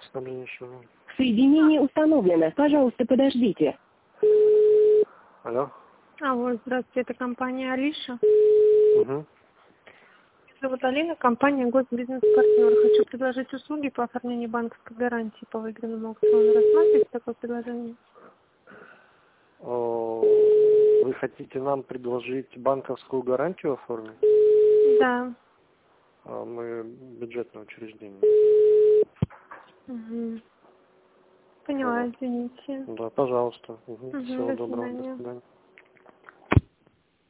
снабжению. Соединение установлено. Пожалуйста, подождите. Алло. Алло, здравствуйте, это компания Алиша. Угу. Меня зовут Алина, компания Госбизнес-партнер. Хочу предложить услуги по оформлению банковской гарантии по выигранному аукциону. Рассматриваете такое предложение? Вы хотите нам предложить банковскую гарантию оформить? Да. Мы бюджетное учреждение. Угу. Поняла, извините. Да, пожалуйста. Всего До доброго. До свидания. свидания.